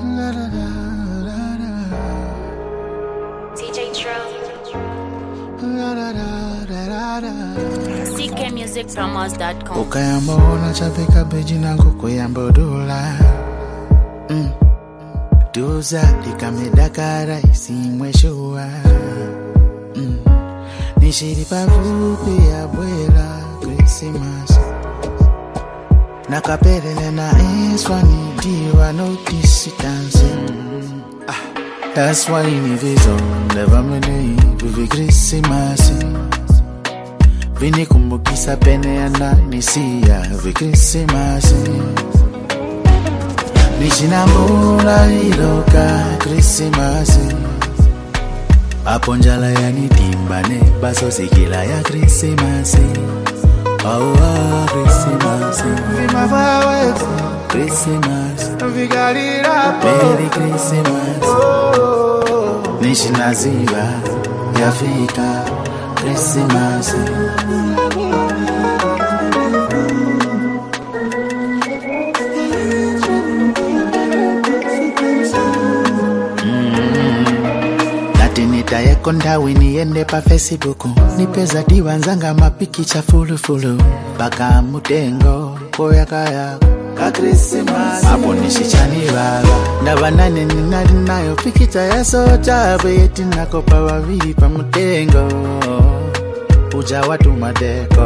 TJ Trill. CKmusicpromos.com. Ukayamba ona chapeka beji nangu kuyamba dola Duza likamedakara isimweshua Nishiri pavupi ya bwela Christmas Nakapelele na eswani diwa no distance That's why in vision never many vivi Christmas Vini kumbukisa pene ya nisia vi Christmas Nishinambula iloka Christmas Aponjala ya nitimbane baso sikila ya Christmas Oh, Christmas Vima vawe Christmas Vigalira Merry Christmas Nishinaziva Yafika Christmas Natinita yeko ndawi niende pa Facebook Nipeza diwanzanga mapikicha fulu Baka mutengo koyaka ka Christmas Apo nishichani baba Ndaba nane ninari nayo pikicha ya socha Beti nakopa waviri pa mutengo Uja watu madeko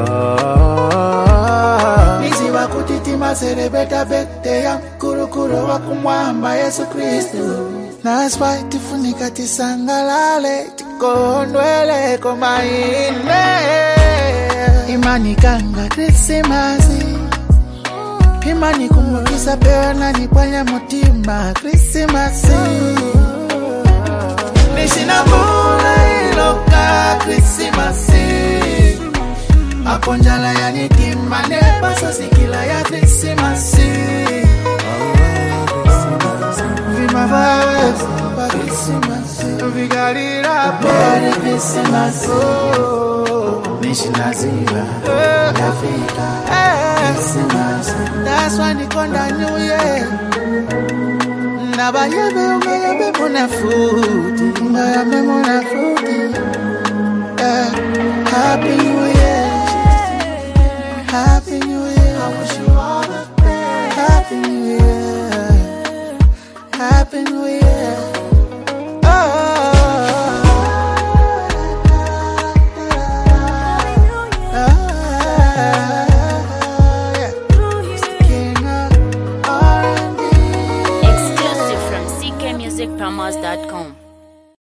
Nizi wakutitima serebeta bete ya Kurukuro wakumwamba Yesu Kristu That's why tifunika tisangalale Tikondwele komaine Imani kanga Christmasi Imani kumukisa pewa na nipanya mutima Christmasi Nishinambula iloka Christmasi Aponjala ya nitimbane baso sikila ya Christmasi Vima vawe pa Christmasi Vigalira Merry Christmas Nishinaziva Yafika Christmas That's why nikonda New Year Nabayebe umeyebe muna futi Umeyebe muna futi Happy New Year Happy New Year I wish you all the best Happy New Year Happy New Year Exclusive from CKmusicpromos.com.